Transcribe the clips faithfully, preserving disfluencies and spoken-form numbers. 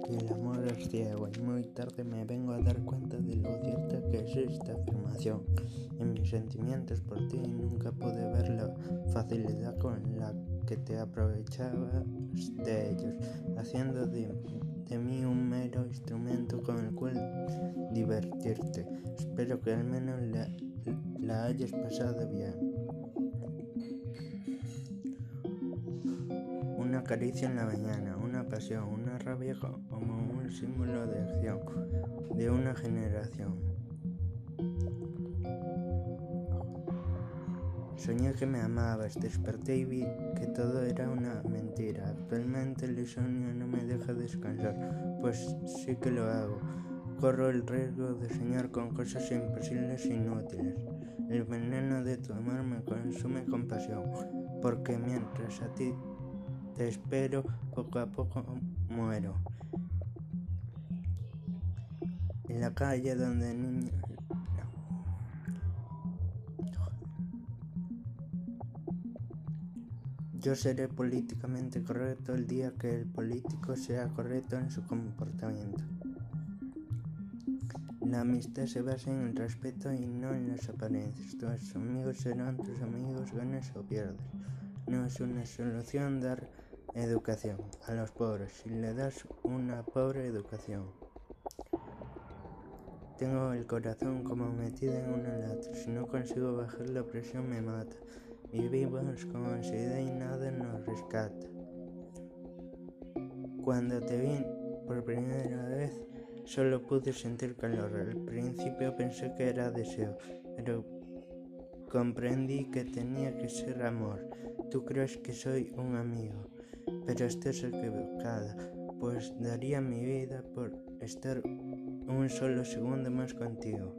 que el amor es ciego, y muy tarde me vengo a dar cuenta de lo cierta que es esta afirmación. En mis sentimientos por ti nunca pude ver la facilidad con la que te aprovechabas de ellos, haciendo de, de mí un mero instrumento con el cual divertirte. Espero que al menos la, la hayas pasado bien. Una caricia en la mañana, una pasión, una rabia como un símbolo de acción de una generación. Soñé que me amabas, desperté y vi que todo era una mentira. Actualmente el insomnio no me deja descansar, pues sí que lo hago. Corro el riesgo de soñar con cosas imposibles e inútiles. El veneno de tu amor me consume con pasión, porque mientras a ti te espero, poco a poco muero. En la calle donde niños... Yo seré políticamente correcto el día que el político sea correcto en su comportamiento. La amistad se basa en el respeto y no en las apariencias. Tus amigos serán tus amigos, ganes o pierdas. No es una solución dar educación a los pobres si le das una pobre educación. Tengo el corazón como metido en una lata. Si no consigo bajar la presión me mata. Vivimos con ansiedad y nada nos rescata. Cuando te vi por primera vez, solo pude sentir calor. Al principio pensé que era deseo, pero comprendí que tenía que ser amor. Tú crees que soy un amigo, pero estás equivocada, pues daría mi vida por estar un solo segundo más contigo.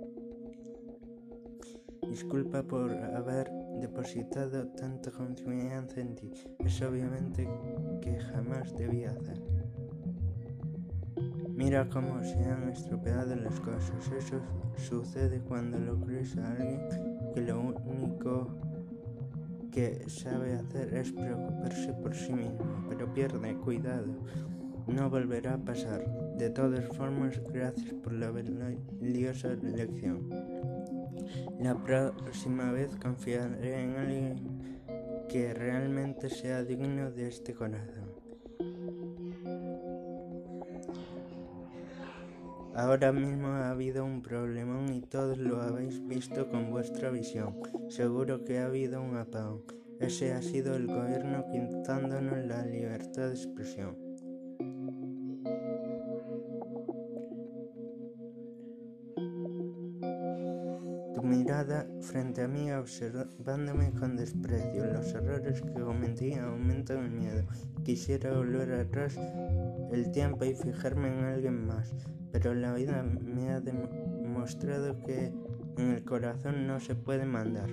Disculpa por haber depositado tanta confianza en ti. Es obviamente que jamás debía hacer. Mira cómo se han estropeado las cosas. Eso sucede cuando lo crees a alguien que lo único que sabe hacer es preocuparse por sí mismo, pero pierde cuidado. No volverá a pasar. De todas formas, gracias por la valiosa lección. La próxima vez confiaré en alguien que realmente sea digno de este corazón. Ahora mismo ha habido un problemón y todos lo habéis visto con vuestra visión. Seguro que ha habido un apagón. Ese ha sido el gobierno quitándonos la libertad de expresión. Tu mirada frente a mí observándome con desprecio. Los errores que cometí aumentan el miedo. Quisiera volver atrás el tiempo y fijarme en alguien más, pero la vida me ha demostrado que en el corazón no se puede mandar.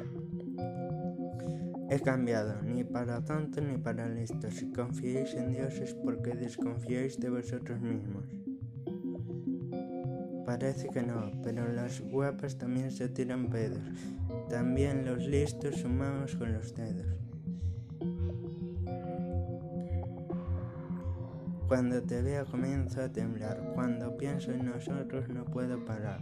He cambiado, ni para tonto ni para listo. Si confiáis en Dios es porque desconfiáis de vosotros mismos. Parece que no, pero las guapas también se tiran pedos. También los listos sumamos con los dedos. Cuando te veo comienzo a temblar. Cuando pienso en nosotros no puedo parar.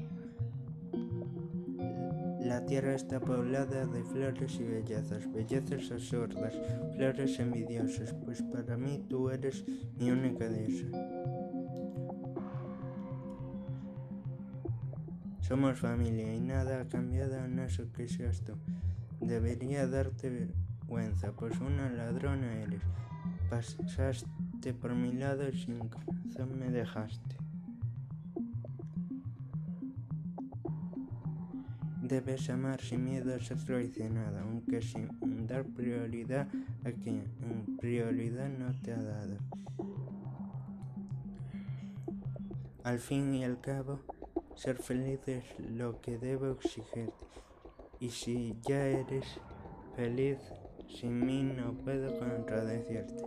La tierra está poblada de flores y bellezas, bellezas absurdas, flores envidiosas, pues para mí tú eres mi única diosa. Somos familia y nada ha cambiado en eso que seas tú. Debería darte vergüenza, pues una ladrona eres. Pasaste por mi lado y sin corazón me dejaste. Debes amar sin miedo a ser traicionada, aunque sin dar prioridad a quien en prioridad no te ha dado. Al fin y al cabo, ser feliz es lo que debo exigirte. Y si ya eres feliz sin mí, no puedo contradecirte.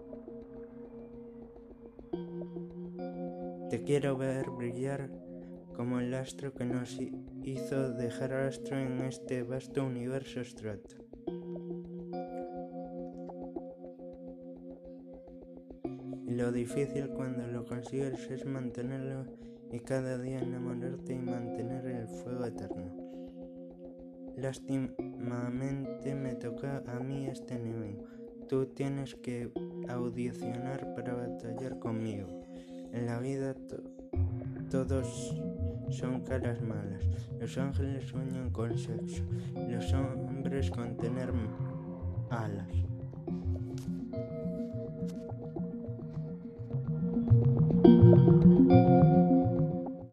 Te quiero ver brillar como el astro que nos hizo dejar rastro en este vasto universo abstracto. Y lo difícil cuando lo consigues es mantenerlo y cada día enamorarte y mantener el fuego eterno. Lástimamente me toca a mí este enemigo. Tú tienes que audicionar para batallar conmigo. En la vida to- todos son caras malas. Los ángeles sueñan con sexo, los hombres con tener alas.